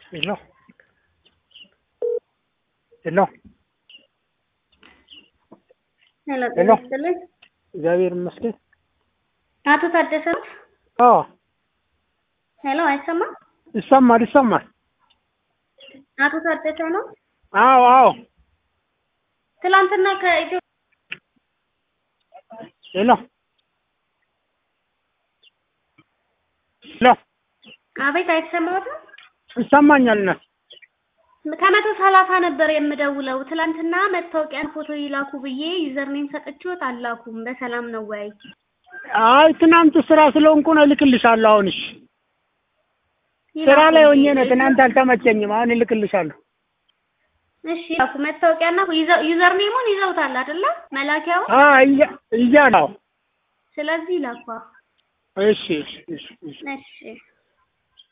Hello. Hello. Hello. እግዚአብሔር ይመስገን። አቶ ታደሰ አዎ። ሄሎ፣ አይሰማም? ይሰማል። አቶ ታደሰ ነው? አዎ። ትላንትና ከኢትዮ ሄሎ። አቤት፣ አይሰማዎትም? ይሰማኛል ነው። ከ130 ነበር የምደውለው። ትላንትና መታወቂያን ፎቶ ይላኩ ብዬ ዩዘርኔም ሰጥቼዎት አላኩም። በሰላም ነው ወይ? አይ ትናንት ስራ ስለሆንኩ ነው እልክልሻለሁ። አሁንሽ ስራ ላይ ሆኜ ነው። ትናንት አልተመቸኝም። አሁን እልክልሻለሁ። እሺ፣ ያኩ መታወቂያና ዩዘርኔሙን ይዘውታል አይደለ? መላኪያው እያለው። ስለዚህ ላኳ። እሺ።